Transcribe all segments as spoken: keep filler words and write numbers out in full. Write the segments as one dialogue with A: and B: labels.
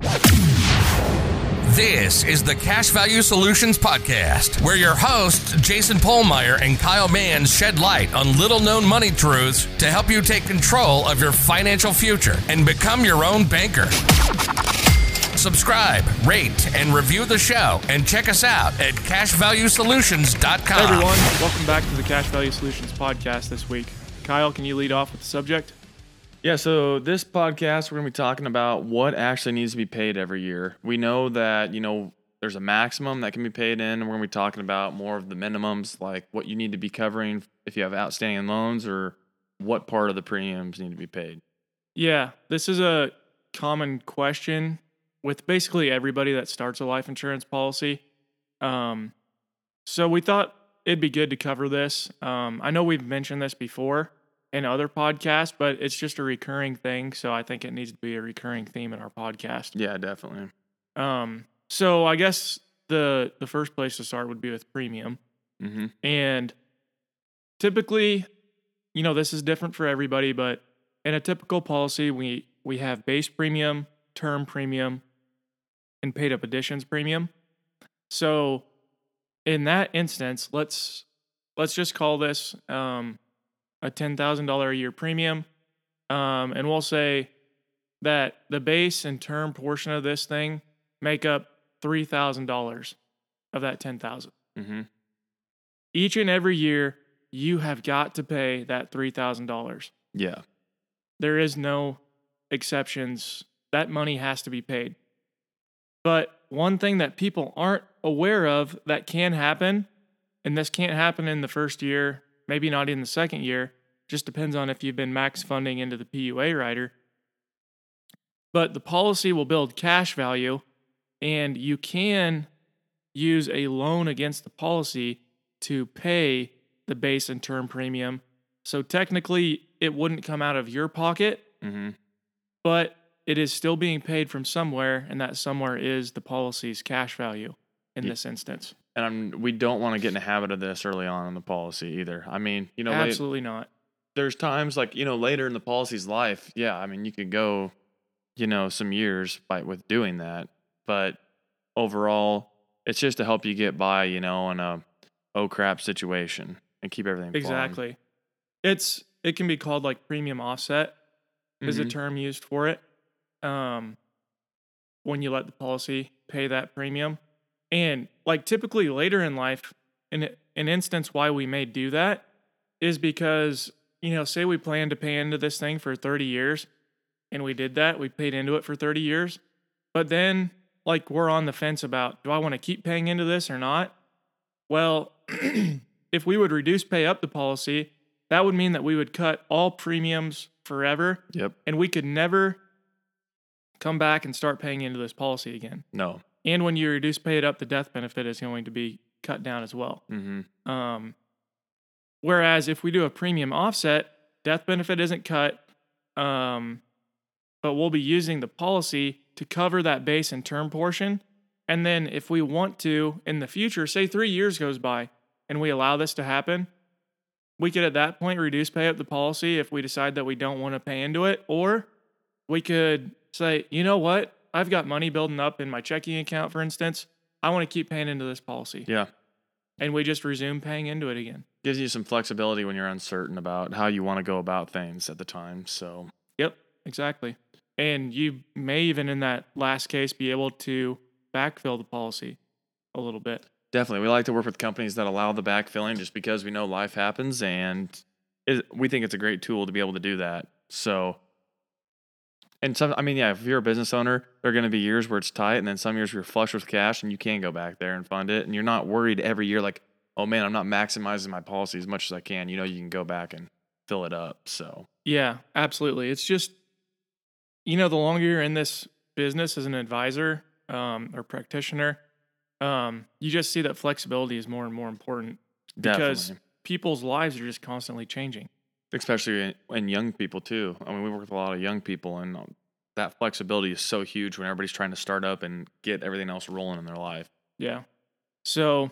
A: This is the Cash Value Solutions Podcast, where your hosts, Jason Pohlmeyer and Kyle Manns, shed light on little-known money truths to help you take control of your financial future and become your own banker. Subscribe, rate, and review the show, and check us out at cash value solutions dot com.
B: Hey everyone, welcome back to the Cash Value Solutions Podcast this week. Kyle, can you lead off with the subject?
C: Yeah, so this podcast, we're going to be talking about what actually needs to be paid every year. We know that, you know, there's a maximum that can be paid in, and we're going to be talking about more of the minimums, like what you need to be covering if you have outstanding loans or what part of the premiums need to be paid.
B: Yeah, this is a common question with basically everybody that starts a life insurance policy. Um, so we thought it'd be good to cover this. Um, I know we've mentioned this before in other podcasts, but it's just a recurring thing, so I think it needs to be a recurring theme in our podcast.
C: Yeah, definitely.
B: Um, so I guess the the first place to start would be with premium.
C: Mm-hmm.
B: And typically, you know, this is different for everybody, but in a typical policy, we we have base premium, term premium, and paid up additions premium. So in that instance, let's let's just call this um, a ten thousand dollars a year premium. Um, and we'll say that the base and term portion of this thing make up three thousand dollars of that ten thousand dollars.
C: Mm-hmm.
B: Each and every year, you have got to pay that three thousand dollars.
C: Yeah.
B: There is no exceptions. That money has to be paid. But one thing that people aren't aware of that can happen, and this can't happen in the first year, maybe not in the second year, just depends on if you've been max funding into the P U A rider. But the policy will build cash value, and you can use a loan against the policy to pay the base and term premium. So technically, it wouldn't come out of your pocket,
C: Mm-hmm.
B: but it is still being paid from somewhere, and that somewhere is the policy's cash value in
C: Yeah.
B: this instance.
C: And I'm, we don't want to get in a habit of this early on in the policy either. I mean, you know, late,
B: Absolutely not.
C: there's times like, you know, later in the policy's life, yeah, I mean, you could go, you know, some years by with doing that. But overall, it's just to help you get by, you know, in a oh crap situation and keep everything flowing.
B: Exactly. It's it can be called like premium offset is a
C: Mhm.
B: term used for it. Um, when you let the policy pay that premium. And like typically later in life, in an instance why we may do that is because, you know, say we plan to pay into this thing for thirty years and we did that, we paid into it for thirty years, but then like we're on the fence about, do I want to keep paying into this or not? Well, if we would reduce pay up the policy, that would mean that we would cut all premiums forever,
C: Yep.
B: and we could never come back and start paying into this policy again.
C: No.
B: And when you reduce pay it up, the death benefit is going to be cut down as well.
C: Mm-hmm.
B: Um, whereas if we do a premium offset, death benefit isn't cut, um, but we'll be using the policy to cover that base and term portion. And then if we want to, in the future, say three years goes by and we allow this to happen, we could at that point reduce pay up the policy if we decide that we don't want to pay into it. Or we could say, you know what? I've got money building up in my checking account, for instance. I want to keep paying into this policy.
C: Yeah.
B: And we just resume paying into it again.
C: Gives you some flexibility when you're uncertain about how you want to go about things at the time. So,
B: Yep, exactly. And you may even in that last case be able to backfill the policy a little bit.
C: definitely, we like to work with companies that allow the backfilling just because we know life happens, and it, we think it's a great tool to be able to do that. So, and some, I mean, yeah, if you're a business owner, there are going to be years where it's tight, and then some years where you're flush with cash and you can go back there and fund it, and you're not worried every year like, oh man, I'm not maximizing my policy as much as I can. You know, you can go back and fill it up. So,
B: Yeah, absolutely. It's just, you know, the longer you're in this business as an advisor um, or practitioner, um, you just see that flexibility is more and more important because
C: definitely.
B: people's lives are just constantly changing.
C: Especially in, in young people too. I mean, we work with a lot of young people, and that flexibility is so huge when everybody's trying to start up and get everything else rolling in their life.
B: Yeah. So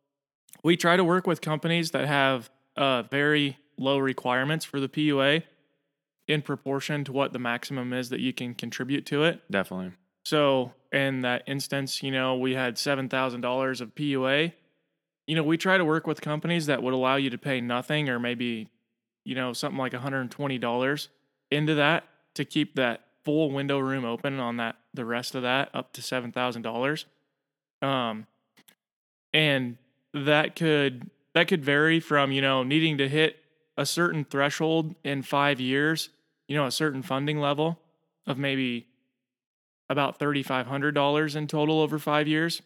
B: we try to work with companies that have uh, very low requirements for the P U A in proportion to what the maximum is that you can contribute to it.
C: Definitely.
B: So in that instance, you know, we had seven thousand dollars of P U A. You know, we try to work with companies that would allow you to pay nothing or maybe, you know, something like one hundred twenty dollars into that to keep that full window room open on that, the rest of that up to seven thousand dollars. Um, and that could, that could vary from, you know, needing to hit a certain threshold in five years, you know, a certain funding level of maybe about three thousand five hundred dollars in total over five years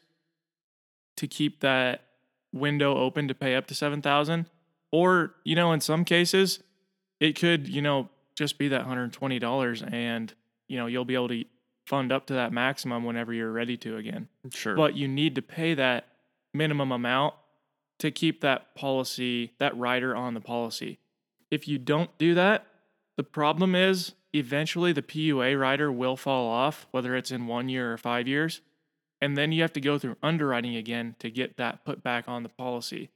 B: to keep that window open to pay up to seven thousand dollars. Or, you know, in some cases, it could, you know, just be that one hundred twenty dollars and, you know, you'll be able to fund up to that maximum whenever you're ready to again.
C: Sure.
B: But you need to pay that minimum amount to keep that policy, that rider on the policy. If you don't do that, the problem is eventually the P U A rider will fall off, whether it's in one year or five years. And then you have to go through underwriting again to get that put back on the policy.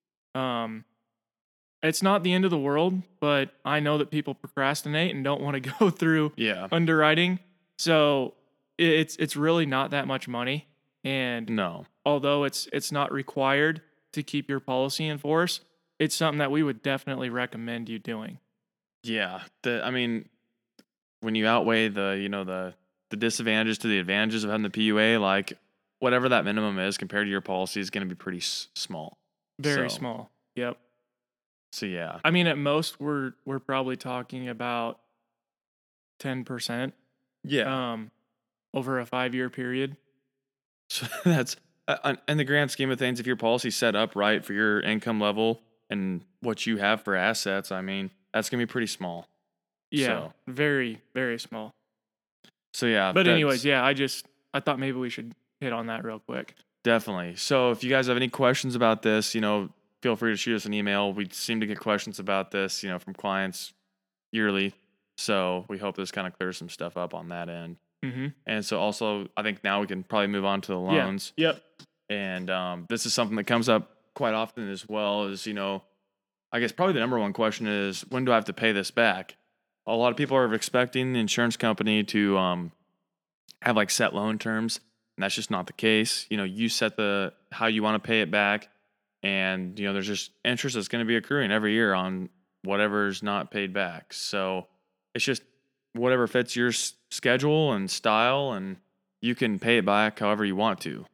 B: Um, it's not the end of the world, but I know that people procrastinate and don't want to go through
C: yeah.
B: underwriting. So it's it's really not that much money. And
C: No.
B: although it's it's not required to keep your policy in force, it's something that we would definitely recommend you doing.
C: Yeah. The I mean, when you outweigh the, you know, the the disadvantages to the advantages of having the P U A, like whatever that minimum is compared to your policy is going to be pretty s- small.
B: Very
C: So-
B: small. Yep.
C: So yeah.
B: I mean, at most we're we're probably talking about ten percent
C: Yeah.
B: um over a five-year period.
C: So that's uh, in the grand scheme of things, if your policy's set up right for your income level and what you have for assets, I mean, that's going to be pretty small.
B: Yeah,
C: So-
B: very very small.
C: So yeah.
B: But
C: that's-
B: anyways, yeah, I just I thought maybe we should hit on that real quick.
C: Definitely. So if you guys have any questions about this, you know, feel free to shoot us an email. We seem to get questions about this, you know, from clients yearly. So we hope this kind of clears some stuff up on that end.
B: Mm-hmm.
C: And so also, I think now we can probably move on to the loans.
B: Yeah. Yep.
C: And um, this is something that comes up quite often as well is, you know, I guess probably the number one question is, when do I have to pay this back? A lot of people are expecting the insurance company to um, have like set loan terms. And that's just not the case. You know, you set the how you want to pay it back, and you know there's just interest that's going to be accruing every year on whatever's not paid back. So it's just whatever fits your s- schedule and style, and you can pay it back however you want to.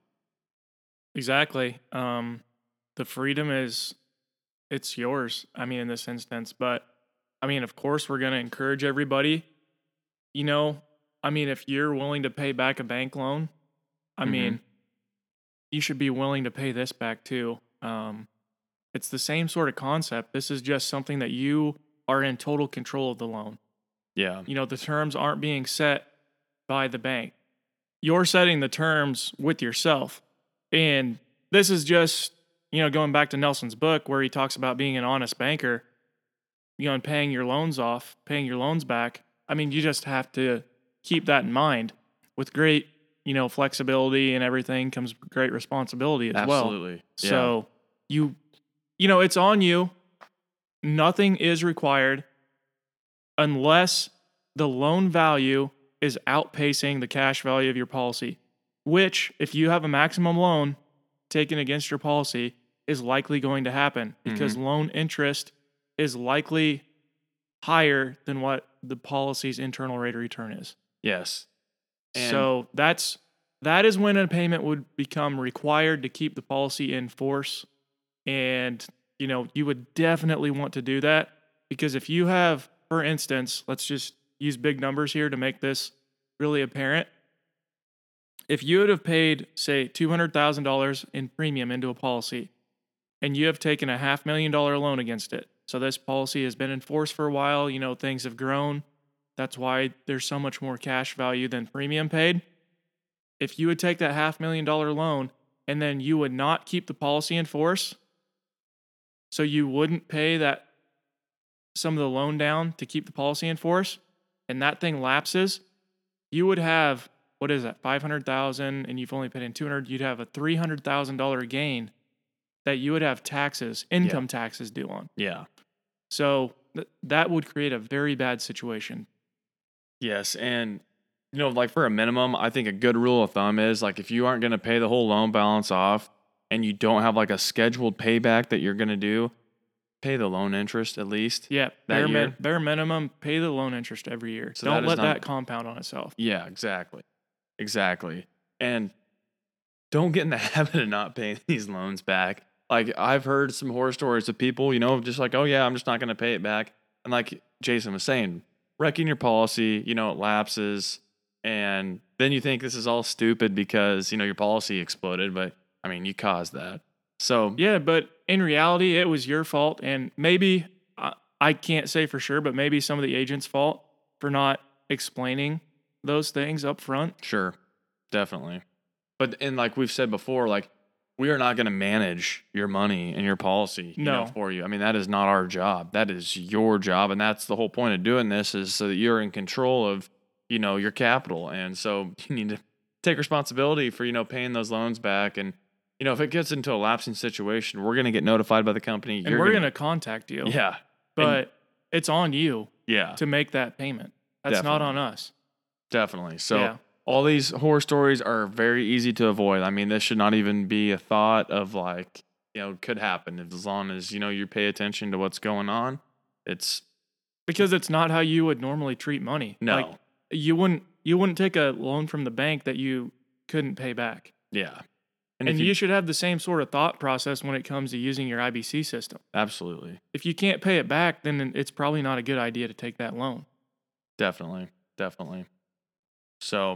B: Exactly. Um, the freedom is, it's yours. I mean, in this instance, but I mean, of course, we're going to encourage everybody. You know, I mean, if you're willing to pay back a bank loan, I
C: Mhm.
B: mean, you should be willing to pay this back too. Um, it's the same sort of concept. This is just something that you are in total control of the loan.
C: Yeah,
B: You know, the terms aren't being set by the bank. You're setting the terms with yourself. And this is just, you know, going back to Nelson's book where he talks about being an honest banker, you know, and paying your loans off, paying your loans back. I mean, you just have to keep that in mind. With great, you know, flexibility and everything comes great responsibility as well.
C: absolutely. Yeah.
B: So you, you know, it's on you. Nothing is required unless the loan value is outpacing the cash value of your policy, which, if you have a maximum loan taken against your policy, is likely going to happen because loan interest is likely higher than what the policy's internal rate of return is.
C: yes. And-
B: So that's that is when a payment would become required to keep the policy in force. And, you know, you would definitely want to do that because if you have, for instance, let's just use big numbers here to make this really apparent. If you would have paid, say, two hundred thousand dollars in premium into a policy and you have taken a half million dollar loan against it, so this policy has been in force for a while, you know, things have grown. That's why there's so much more cash value than premium paid. If you would take that half million dollar loan and then you would not keep the policy in force, so you wouldn't pay that some of the loan down to keep the policy in force, and that thing lapses, you would have, what is that, five hundred thousand dollars and you've only paid in two hundred dollars, you'd have a three hundred thousand dollars gain that you would have taxes, income taxes due on.
C: Yeah.
B: So th- that would create a very bad situation.
C: Yes, and you know, like for a minimum, I think a good rule of thumb is like if you aren't going to pay the whole loan balance off and you don't have like a scheduled payback that you're going to do, pay the loan interest at least.
B: Yeah,
C: that
B: bare,
C: year.
B: min- bare minimum, pay the loan interest every year.
C: So
B: Don't
C: that is
B: let
C: not-
B: that compound on itself.
C: Yeah, exactly. Exactly. And don't get in the habit of not paying these loans back. Like I've heard some horror stories of people, you know, just like, oh yeah, I'm just not going to pay it back. And like Jason was saying, wrecking your policy, you know, it lapses. And then you think this is all stupid because, you know, your policy exploded, but I mean, you caused that. So
B: Yeah, but in reality, it was your fault. And maybe, I, I can't say for sure, but maybe some of the agent's fault for not explaining those things up front.
C: sure, definitely. But and like we've said before, like we are not going to manage your money and your policy you know,
B: No.
C: for you. I mean, that is not our job. That is your job. And that's the whole point of doing this is so that you're in control of, you know, your capital. And so you need to take responsibility for, you know, paying those loans back. And, you know, if it gets into a lapsing situation, we're going to get notified by the company.
B: And
C: You're
B: we're
C: gonna,
B: going to contact you.
C: yeah.
B: But it's on you
C: Yeah,
B: to make that payment. That's not on
C: Definitely.
B: us.
C: definitely. So
B: Yeah.
C: all these horror stories are very easy to avoid. I mean, this should not even be a thought of like, you know, could happen as long as, you know, you pay attention to what's going on. It's
B: Because it's not how you would normally treat money.
C: no.
B: Like, you wouldn't you wouldn't take a loan from the bank that you couldn't pay back.
C: yeah.
B: And,
C: if
B: you, should have the same sort of thought process when it comes to using your I B C system.
C: absolutely.
B: If you can't pay it back, then it's probably not a good idea to take that loan.
C: Definitely. Definitely. So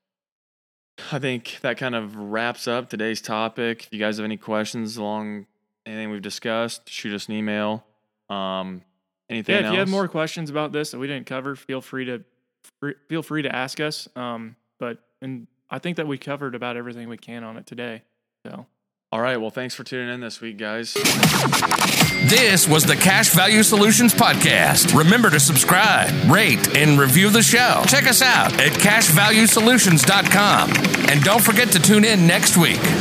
C: I think that kind of wraps up today's topic. If you guys have any questions along anything we've discussed, shoot us an email. Um, anything
B: Yeah, if
C: else?
B: you have more questions about this that we didn't cover, feel free to free, feel free to ask us. Um, but and I think that we covered about everything we can on it today. So
C: All right. Well, thanks for tuning in this week, guys.
A: This was the Cash Value Solutions Podcast. Remember to subscribe, rate, and review the show. Check us out at cash value solutions dot com. And don't forget to tune in next week.